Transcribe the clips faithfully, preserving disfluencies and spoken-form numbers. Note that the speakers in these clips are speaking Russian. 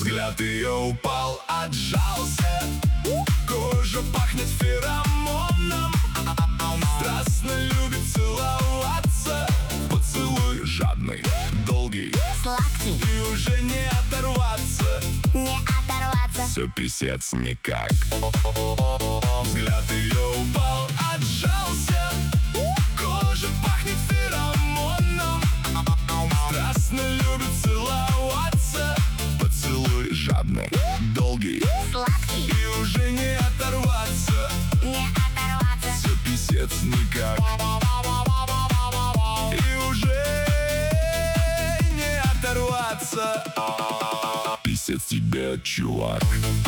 Взгляд ее упал, отжался. Кожа пахнет феромоном. Страстно любит целоваться. Поцелуй жадный, долгий, сладкий, и уже не оторваться. не оторваться. Все писец никак. Взгляд ее упал, отжался. Кожа пахнет феромоном. Страстно любит целоваться. Поцелуй жадный, долгий, Сладкий, и уже не оторваться. не оторваться. Все писец никак. И уже не оторваться. Писец тебе, чувак.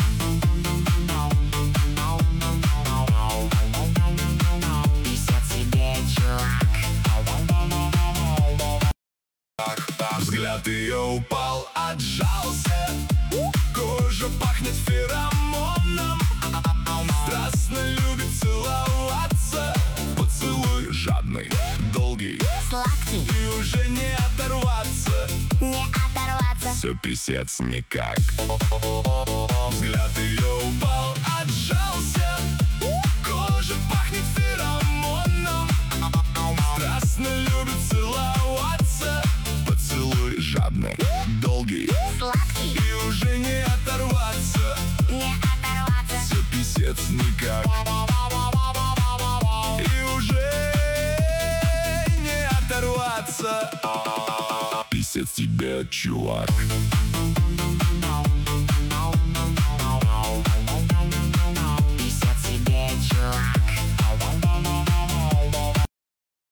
Писец тебе, чувак. Взгляд ее упал, отжался. Кожа пахнет феромоном. Страстно любит целоваться. Поцелуй жадный, долгий, Сладкий, и уже не оторваться. не оторваться. Все писец никак. Взгляд ее упал, отжался. Кожа пахнет феромоном. Страстно любит целоваться. Поцелуй жадный, долгий, Сладкий, и уже не оторваться. не оторваться. Все писец никак. И уже не оторваться. Писец тебе, чувак.